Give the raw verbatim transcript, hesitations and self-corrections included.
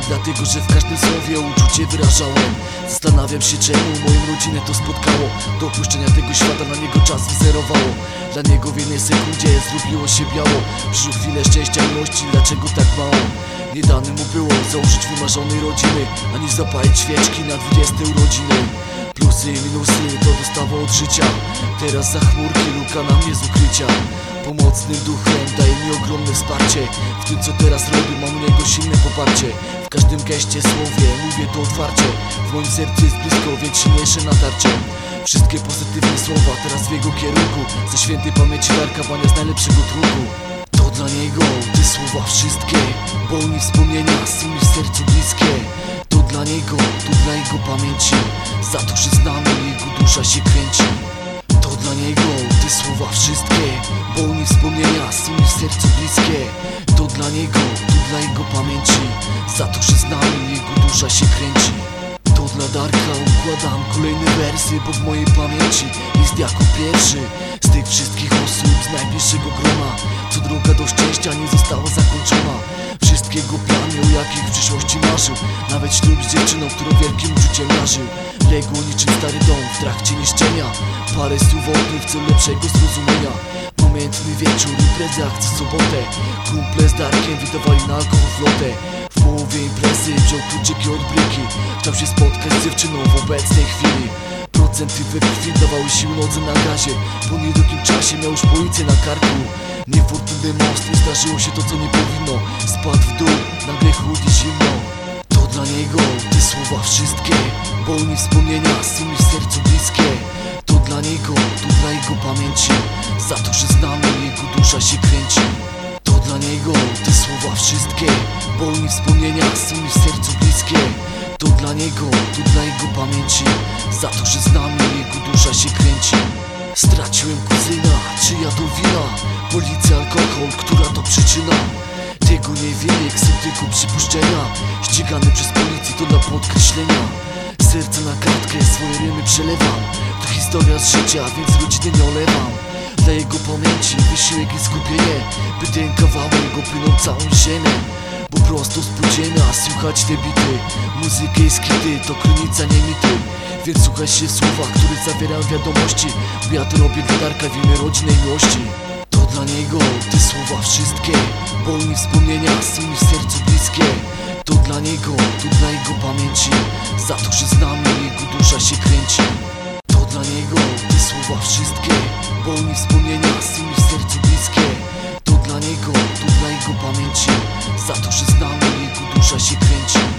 dlatego że w każdym słowie uczucie wyrażałem. Zastanawiam się, czemu moją rodzinę to spotkało. Do opuszczenia tego świata na niego czas wyzerowało. Dla niego w jednej sekundzie zrobiło się biało. Przyszły chwilę szczęścia i miłości, dlaczego tak mało? Nie dane mu było założyć wymarzonej rodziny, ani zapalić świeczki na dwudzieste urodziny. Plusy i minusy to dostawa od życia. Teraz za chmurki luka na mnie z ukrycia. Pomocnym duchem daje mi ogromne wsparcie. W tym co teraz robię mam u niego silne poparcie. W każdym geście, słowie mówię to otwarcie. W moim sercu jest blisko, więc silniejsze natarcie. Wszystkie pozytywne słowa teraz w jego kierunku. Za świętej pamięci darkowania z najlepszego truku. To dla niego te słowa wszystkie, bo mi wspomnienia są mi w sercu bliskie. To dla niego, to dla jego pamięci, za to, że z nami jego dusza się kręci. To dla niego te słowa wszystkie, bo mi wspomnienia są mi w sercu bliskie. To dla niego, to dla jego pamięci, za to, że z nami jego dusza się kręci. To dla Darka układam kolejne wersy, bo w mojej pamięci jest jako pierwszy z tych wszystkich osób z najbliższego grona, co droga do szczęścia nie została zakończona. Wszystkiego plany, o jakich w przyszłości marzył, nawet ślub z dziewczyną, którą wielkim uczuciem marzył. Legło niczym stary dom w trakcie niszczenia, parę słów wodnych w celu lepszego zrozumienia. Pamiętny wieczór, imprezy jak co sobotę, kumple z Darkiem wydawali na alkohol flotę. W połowie imprezy wziął kluczyki od bryki, chciał się spotkać z dziewczyną w obecnej chwili. Procenty we krwi dawały sił nodze na gazie, po niedługim czasie miał już policję na karku. Niefortunny most, nie zdarzyło się to co nie powinno. Spadł w dół, nagle chłodnie zimno. To dla niego te słowa wszystkie, bo mi wspomnienia są mi w sercu bliskie. To dla niego, to dla jego pamięci, za to, że z nami jego dusza się kręci. To dla niego te słowa wszystkie, bo mi wspomnienia są mi w sercu bliskie. To dla niego, to dla jego pamięci, za to, że z nami jego dusza się kręci. Straciłem kuzyna, czyja to wina? Policja, alkohol, która to przyczyna? Tego nie wiem, są tylko przypuszczenia. Ścigany przez policję to dla podkreślenia. Serce na kartkę, swoje rymy przelewam. To historia z życia, więc rodziny nie olewam. Dla jego pamięci wysiłek i skupienie, by ten kawałek opłynął całą ziemię. Bo prosto z podziemia słuchać te bity, muzykę i skity to krynica, nie mity. Więc słuchaj się słowa, które zawierają wiadomości, bo ja to robię dla Darka w imię rodzinnej miłości. To dla niego te słowa wszystkie, bo mi wspomnienia są mi w sercu bliskie. To dla niego, to dla jego pamięci, za to, że z nami jego dusza się kręci. To dla niego te słowa wszystkie, bo mi wspomnienia są mi w sercu bliskie. To dla niego, to dla jego pamięci, za to, że z nami jego dusza się kręci.